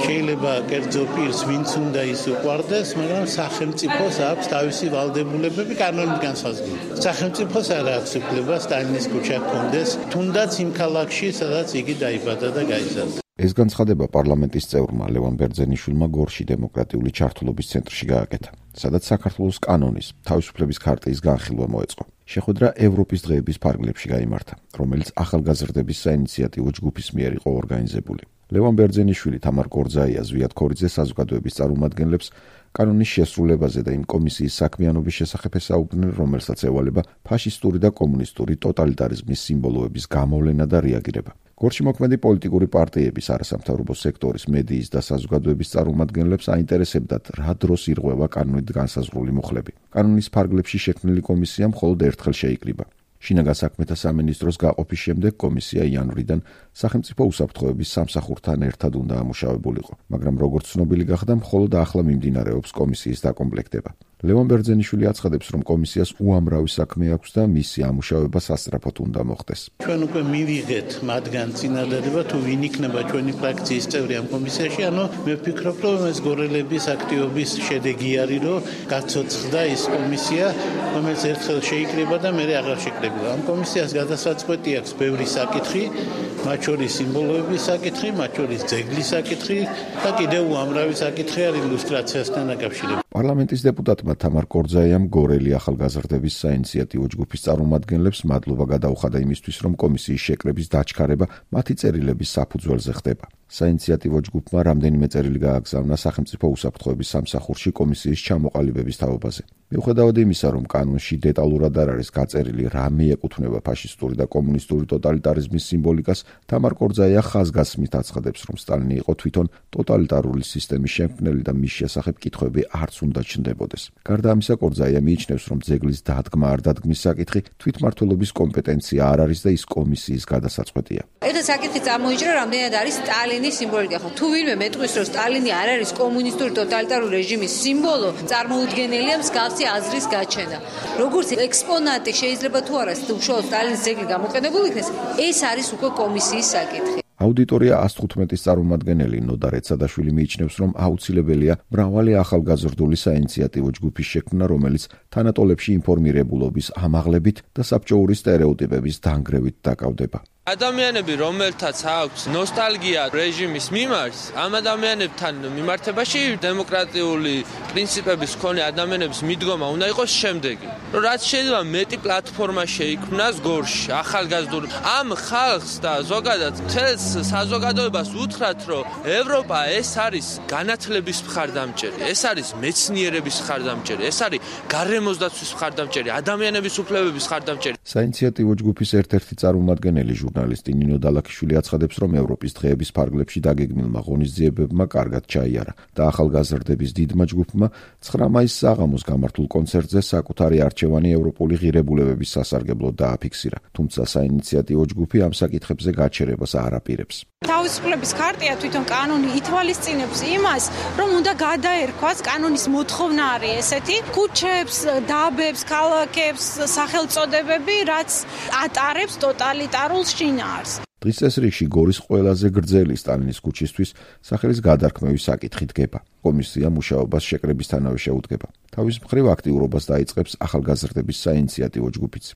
შეიძლება კერძო პირს ვინც უნდა ის უყვარდეს, მაგრამ სახელმწიფოს აქვს თავისი ვალდებულებები კანონით განსაზღვრული. სახელმწიფოს არ აქვს უფლება სტალინის ქუჩა ჰქონდეს, თუნდაც იმ ქალაქში, სადაც იგი დაიბადა და გაიზარდა. ეს განცხადება პარლამენტის წევრმა ლევან ბერძენიშვილმა გორში დემოკრატიული ჩართულობის ცენტრში გააკეთა, სადაც საქართველოს კანონის თავისუფლების ქარტიის განხილვა მოეწყო. შეხვედრა ევროპის დღეების ფარგლებში გაიმართა, რომელიც ახალგაზრდების საინიციატივო ჯგუფის მიერ იყო ორგანიზებული. ლევან ბერძენიშვილი, თამარ კორძაია, ზვიად ქორიძე საზოგადოების წარმომადგენლებს კანონის შესრულებაზე და იმ კომისიის საქმიანობის შესახებ ესაუბრნენ, რომელსაც ევალება ფაშისტური და კომუნისტური ტოტალიტარიზმის სიმბოლოების გამოვლენა და რეაგირება. გორში მოქმედი პოლიტიკური პარტიების, არასამთავრობო სექტორის, მედიის და საზოგადოების წარმომადგენლებს აინტერესებდათ, რა დროს ირღვევა კანონით განსაზღვრული მუხლები. კანონის ფარგლებში შექმნილი კომისია მხოლოდ ერთხელ შეიკრიბა. შინაგან საქმეთა სამინისტროს გაყოფის შემდეგ კომისია იანვრიდან სახელმწიფო უსაფრთხოების სამსახურთან ერთად უნდა ამუშავებულიყო, მაგრამ როგორც ცნობილი გახდა, მხოლოდ ახლა მიმდინარეობს კომისიის დაკომპლექტება. ლევან ბერძენიშვილი აცხადებს, რომ კომისიას უამრავი საქმე აქვს და მისი ამუშავება სასწრაფოდ უნდა მოხდეს. ჩვენ უკვე მივიღეთ მათგან წინადადება, თუ ვინ იქნება ჩვენი ფრაქციის წევრი ამ კომისიაში, ანუ მე ვფიქრობ, რომ ეს გორელების აქტივობის შედეგი არის, რომ გაცოცხლდა ის კომისია, რომელიც ერთხელ შეიკრიბა და მერე აღარ შეკრებილა. ამ კომისიას გადასაწყვეტი აქვს ბევრი საკითხი, მათ შორის სიმბოლოების საკითხი, მათ შორის ძეგლის საკითხი და კიდევ უამრავი საკითხი არის ილუსტრაციასთან დაკავშირებული. პარლამენტის დეპუტატმა თამარ კორძაიამ გორელი ახალგაზრდების საინიციატივო ჯგუფის წარმომადგენლებს მადლობა გადაუხადა იმისთვის, რომ კომისიის შეკრების დაჩქარება მათი წერილების საფუძველზე ხდება. საინიციატივო ჯგუფმა რამდენიმე წერილი გააგზავნა სახელმწიფო უსაფრთხოების სამსახურში კომისიის ჩამოყალიბების თაობაზე. მიუხედავად იმისა, რომ კანონში დეტალურად არ არის გაწერილი, რა მიეკუთვნება ფაშისტური და კომუნისტური ტოტალიტარიზმის სიმბოლიკას, თამარ კორძაია ხაზგასმით აცხადებს, რომ სტალინი იყო თვითონ ტოტალიტარული სისტემის შემქმნელი და მის შესახებ კითხვები არც უნდა ჩნდებოდეს. გარდა ამისა, კორძაია მიიჩნევს, რომ ძეგლის დადგმა არ დადგმის საკითხი თვითმმართველობის კომპეტენცია არ არის და ის კომისიის გადასაწყვეტია. ერთ საკითხი წარმოიჭრა, რამდენად არის სტალინის სიმბოლიკა. თუ ვინმე მეტყვის, რომ სტალინი არ არის კომუნისტური ტოტალიტარული რეჟიმის სიმბოლო, წარმოუდგენელია მსგავსი აზრის გაჩენა. როგორც ექსპონატი შეიძლება თუ არა უშუალოდ სტალინის ძეგლი გამოყენებული იქნეს, ეს არის უკვე კომისიის საკითხი. აუდიტორია 115-ის წარმომადგენელი ნოდა რეცადაშვილი მიიჩნევს, რომ აუცილებელია მრავალი ახალგაზრდული საინიციატივო ჯგუფის შექმნა, რომელიც თანატოლებში ინფორმირებულობის ამაღლებით და საბჭოური სტერეოტიპების დანგრევით დაკავდება. ადამიანები, რომელთაც აქვს ნოსტალგია რეჟიმის მიმართ, ამ ადამიანებთან მიმართებაში დემოკრატიული პრინციპების მქონე ადამიანების მიდგომა უნდა იყოს შემდეგი, რომ რაც შეიძლება მეტი პლატფორმა შეიქმნას გორში, ახალგაზრდული. ამ ხალხს და ზოგადად მთელს საზოგადოებას უთხრათ, რომ ევროპა ეს არის განათლების მხარდამჭერი, ეს არის მეცნიერების მხარდამჭერი, ეს არის გარემოს დაცვის მხარდამჭერი, ადამიანების უფლებების მხარდამჭერი. საინიციატივო ჯგუფის ერთ-ერთი წარმომადგენელი ჟურნალისტი ნინო დალაქიშვილი აცხადებს, რომ ევროპის დღეების ფარგლებში დაგეგმილმა ღონისძიებებმა კარგად ჩაიარა და ახალგაზრდების დიდმა ჯგუფმა 9 მაისს საღამოს გამართულ კონცერტზე საკუთარი არჩევანი ევროპული ღირებულებების სასარგებლოდ დააფიქსირა. თუმცა საინიციატივო ჯგუფი ამ საკითხებზე გაჩერებას არ აპირებს. თავისუფლების ქარტია თვითონ კანონი ითვალისწინებს იმას, რომ უნდა გადაერქვას კანონის მოთხოვნა არის ესეთი, ქუჩებს, დაბებს, ქალაქებს, სახელწოდებები, რაც ატარებს ტოტალიტარულ შინაარს. დღის წესრიგში გორის ყველაზე გრძელი სტალინის ქუჩისთვის სახელის გადარქმევის საკითხი დგება. კომისია მუშაობას შეკრებისთანავე შეუდგება. თავის მხრივ აქტიურობას დაიწყებს ახალგაზრდების საინიციატივო ჯგუფიც.